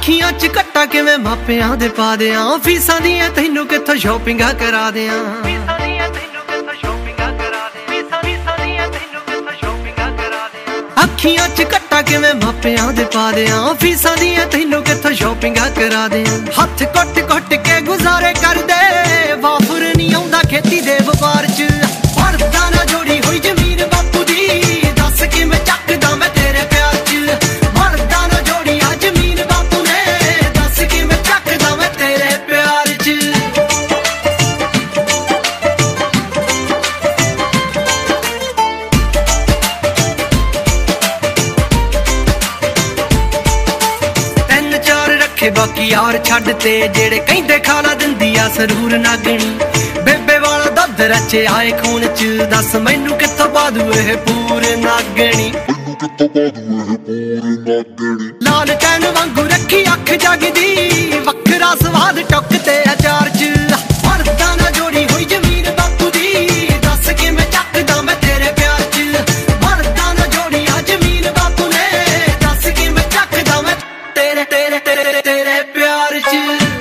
ਅੱਖੀਆਂ 'ਚ ਘੱਟਾ ਕਿਵੇਂ ਮਾਪਿਆਂ ਦੇ ਪਾ ਦਿਆਂ, ਫੀਸਾਂ ਦੀਆਂ ਤੈਨੂੰ ਕਿੱਥੋਂ ਸ਼ੋਪਿੰਗਾਂ ਕਰਾ ਦਿਆਂ। ਅੱਖੀਆਂ 'ਚ ਘੱਟਾ ਕਿਵੇਂ ਮਾਪਿਆਂ ਦੇ ਪਾ ਦਿਆਂ, ਫੀਸਾਂ ਦੀਆਂ ਤੈਨੂੰ ਕਿੱਥੋਂ ਸ਼ੋਪਿੰਗਾਂ ਕਰਾ ਦਿਆਂ। ਹੱਥ ਕੁੱਟ ਕੇ ਗੁਜ਼ਾਰੇ ਕਰਦੇ, ਵਾਫਰ ਨਹੀਂ ਆਉਂਦਾ ਖੇਤੀ ਦੇ ਵਪਾਰ 'ਚ। ਪੜਦਾ ਨਾ ਜੋੜੀ ਹੋਈ ਜ਼ਮੀਨ ਬਾਪੂ ਦੀ, ਦੱਸ ਕਿਵੇਂ ਚੱਕਦਾ ਮੈਂ ਤੇਰੇ ਪਿਆਰ 'ਚ। ਪੜਦਾ ਨਾ ਜੋੜੀ ਆ ਜ਼ਮੀਨ ਬਾਪੂ ਨੇ, ਦੱਸ ਕਿਵੇਂ ਚੱਕਦਾ ਮੈਂ ਤੇਰੇ ਪਿਆਰ 'ਚ। ਬਾਕੀ ਯਾਰ ਛੱਡ ਤੇ ਜਿਹੜੇ ਕਹਿੰਦੇ ਖਾਲਾ ਦਿੰਦੀ ਆ ਸਰੂਰ ਨਾਗਣੀ। ਬੇਬੇ ਵਾਲਾ ਦੁੱਧ ਰਚੇ ਆਏ ਖੂਨ 'ਚ, ਦੱਸ ਮੈਨੂੰ ਕਿੱਥੋਂ ਪਾਦੂ ਇਹ ਪੂਰ ਨਾਗਣੀ। ਲਾਲ ਟੈਨ ਵਾਂਗੂ ਰੱਖੀ ਅੱਖ ਜਗਦੀ, ਵੱਖਰਾ ਸਵਾਦ ਟੁੱਕ ਤੇ ਅਚਾਰ 'ਚ। ਪੜਦਾ ਨਾ ਜੋੜੀ ਹੋਈ ਜ਼ਮੀਨ ਬਾਪੂ ਦੀ, ਦੱਸ ਕਿਵੇਂ ਚੱਕਦਾ ਮੈਂ ਤੇਰੇ ਪਿਆਰ 'ਚ। ਪੜਦਾ ਨਾ ਜੋੜੀ ਆ ਜ਼ਮੀਨ ਬਾਪੂ ਨੇ, ਦੱਸ ਕਿਵੇਂ ਚੱਕਦਾ ਮੈਂ ਤੇਰੇ ਤੇਰੇ ਤੇਰੇ ਤੇਰੇ ਪਿਆਰ 'ਚ।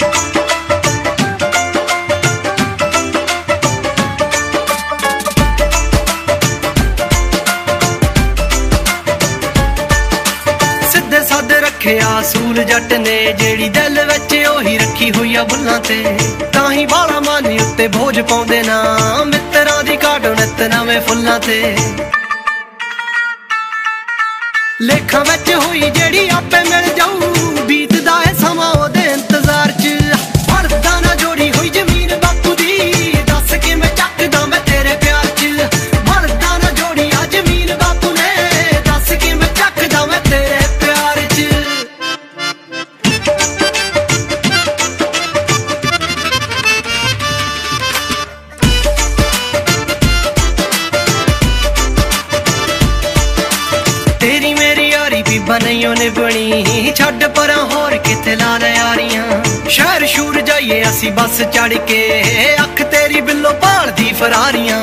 ਸਿੱਧੇ ਸਾਦੇ ਰੱਖਿਆ ਅਸੂਲ ਜੱਟ ਨੇ, ਜਿਹੜੀ ਦਿਲ ਵਿੱਚ ਉਹੀ ਰੱਖੀ ਹੋਈ ਆ ਬੁੱਲਾਂ ਤੇ। ਤਾਂ ਹੀ ਬਾਲਾ ਮਾਨੀ ਉੱਤੇ ਬੋਝ ਪਾਉਂਦੇ ਨਾ, ਮਿੱਤਰਾਂ ਦੀ ਘਾਟ ਨਿੱਤ ਨਵੇਂ ਫੁੱਲਾਂ ਤੇ। ਲੇਖਾਂ ਵਿੱਚ ਹੋਈ ਜਿਹੜੀ ਆਪੇ ਮਿਲ ਜਾਊ, ਬੀਤਦਾ ਏ ਸਮਾਂ ਉਹਦੇ ਇੰਤਜ਼ਾਰ 'ਚ। ਪੜਦਾ ਨਾ ਜੋੜੀ ਹੋਈ ਜ਼ਮੀਨ ਬਾਪੂ ਦੀ, ਦੱਸ ਕਿਵੇਂ ਚੱਕਦਾ ਮੈਂ ਤੇਰੇ ਪਿਆਰ 'ਚ। ਪੜਦਾ ਨਾ ਜੋੜੀ ਆ ਜ਼ਮੀਨ ਬਾਪੂ ਨੇ, ਦੱਸ ਕਿਵੇਂ ਚੱਕਦਾ ਮੈਂ ਤੇਰੇ ਪਿਆਰ 'ਚ। ਤੇਰੀ ਮੇਰੀ ਯਾਰੀ ਬੀਬਾ ਨਹੀਂ ਉਹਨੇ ਬਣੀ, ਛੱਡ ਪਰਾਂ ਹੋਰ ਕਿਤੇ ਲਾ ਲੈ ਯਾਰੀਆਂ। ਸ਼ਹਿਰ ਸ਼ੂਰ ਜਾਈਏ ਅਸੀਂ ਬੱਸ ਚੜ ਕੇ, ਅੱਖ ਤੇਰੀ ਬਿੱਲੋ ਭਾਲਦੀ ਫਰਾਰੀਆਂ।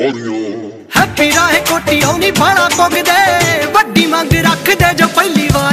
ਹੈਪੀ ਰਾਹੇ ਕੋਟੀ ਆਉਣੀ ਬਾਲਾ ਪੁੱਗਦੇ, ਵੱਡੀ ਮੰਗ ਰੱਖਦੇ ਜੋ ਪਹਿਲੀ ਵਾਰ